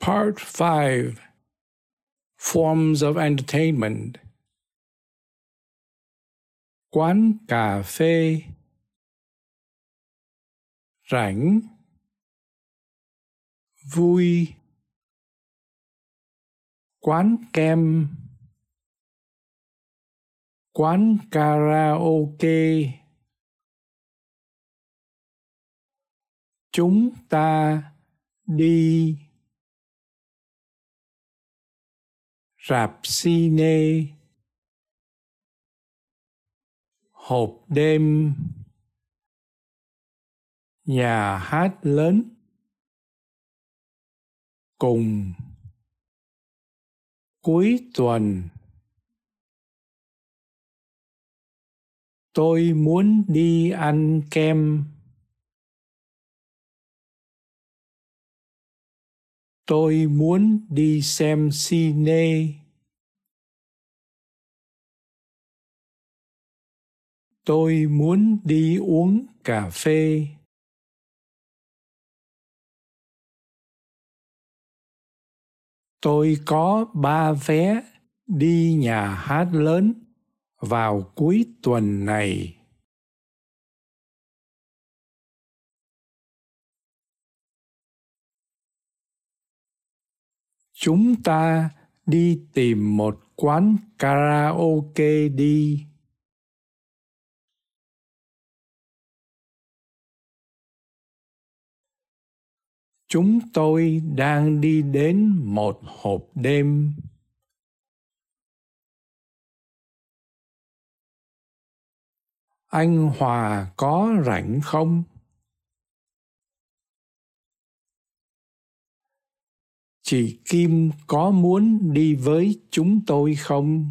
Part 5. Forms of Entertainment. Quán cà phê. Rảnh. Vui. Quán kem. Quán karaoke. Chúng ta đi. Rạp cine. Hộp đêm. Nhà hát lớn. Cùng. Cuối tuần. Tôi muốn đi ăn kem. Tôi muốn đi xem cine. Tôi muốn đi uống cà phê. Tôi có 3 vé đi nhà hát lớn vào cuối tuần này. Chúng ta đi tìm một quán karaoke đi. Chúng tôi đang đi đến một hộp đêm. Anh Hòa có rảnh không? Chị Kim có muốn đi với chúng tôi không?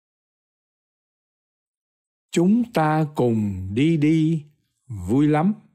Chúng ta cùng đi đi, vui lắm.